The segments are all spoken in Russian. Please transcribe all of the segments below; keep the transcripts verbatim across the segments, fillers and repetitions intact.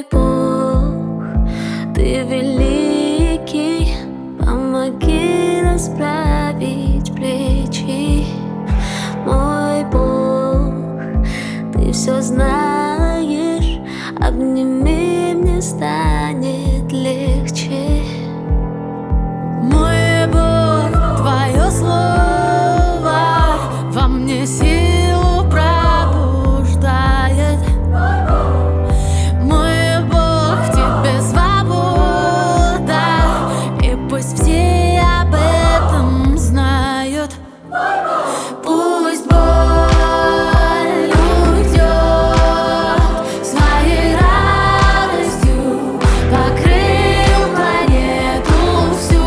Мой Бог, Ты великий, помоги расправить плечи. Мой Бог, Ты все знаешь, обними, мне станет легче. Мой Бог, Твое слово во мне силу пробуждает. Мой Бог, в Тебе свобода, и пусть все об этом знают. Пусть боль уйдет, своей радостью покрыл планету всю.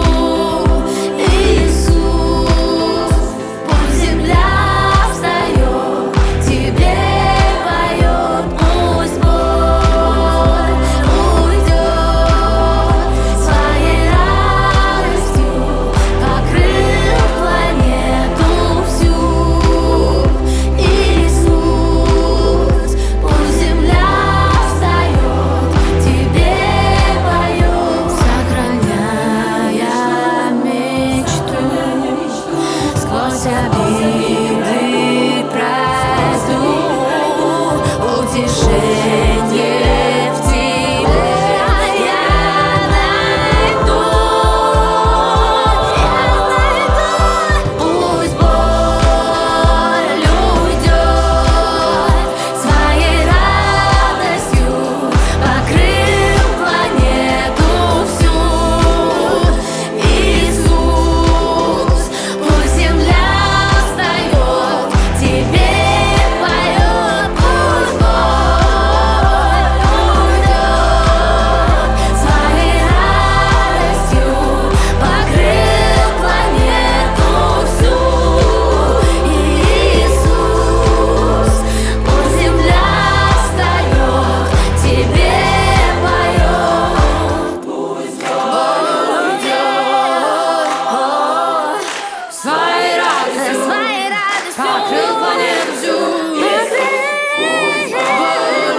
Иисус, пусть земля встает, Тебе поет. Пусть боль уйдет, своей радостью покрыл планету всю. Иисус, пусть земля встает, Тебе поет. Сохраняя мечту, сквозь обиды пройду, утешение в Тебе я найду, я найду. Пусть боль уйдет, своей радостью покрыл планету всю. Иисус, пусть земля встает, Тебе поет. Пусть боль уйдет, своей радостью покрыл планету всю. Иисус, пусть земля встает, Тебе поет. Пусть боль уйдет, своей радостью покрыл планету всю. Пусть боль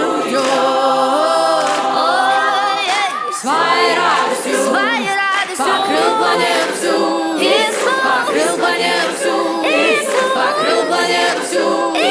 уйдет, своей радостью покрыл планету всю. Покрыл планету всю. Покрыл планету всю.